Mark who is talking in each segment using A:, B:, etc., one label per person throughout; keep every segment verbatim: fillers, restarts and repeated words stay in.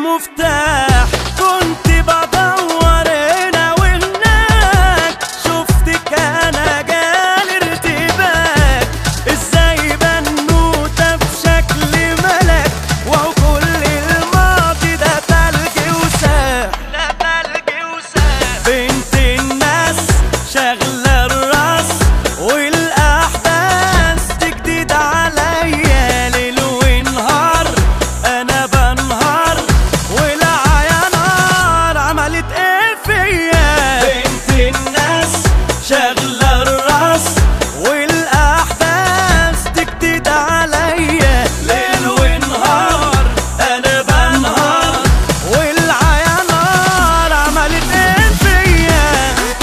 A: المفتاح. كنت بدور هنا وهناك، شفتك انا جالي ارتباك. ازاي بنوتة بشكل ملك، وهو كل الماضي ده تلج وساح. ده تلج وساح. بنت الناس شغلة الراس، والاحداث دي جديدة عليا. ليل ونهار انا بنهار، والعيا نار عملت ايه فيا. بنت الناس شغلة الراس، والاحداث دي جديدة عليا. ليل ونهار انا بنهار، والعيا نار عملت ايه فيا.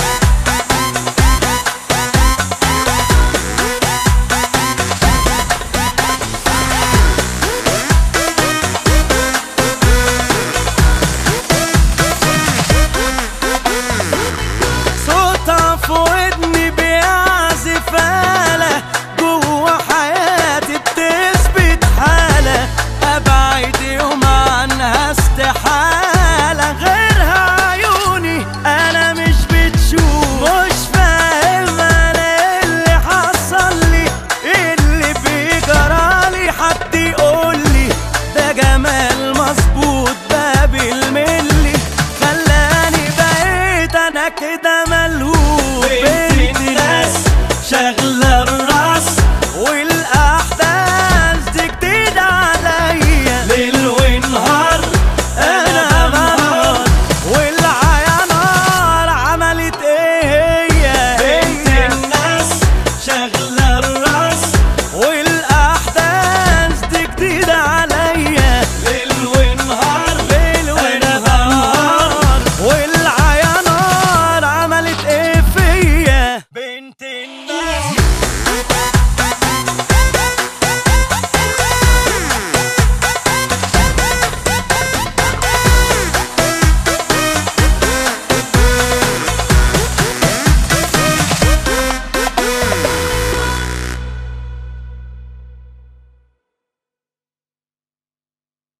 A: صوتها في ودني بيعزف آلة، جوا حياتي بتثبت حالة. أبعد يوم عنها استحالة، غيرها عيوني أنا مش بتشوف. مش فاهم أنا اللي حصل لي، اللي بيجرالي حد يقولي. ده جمال مظبوط باب الملي، خلاني بقيت أنا كده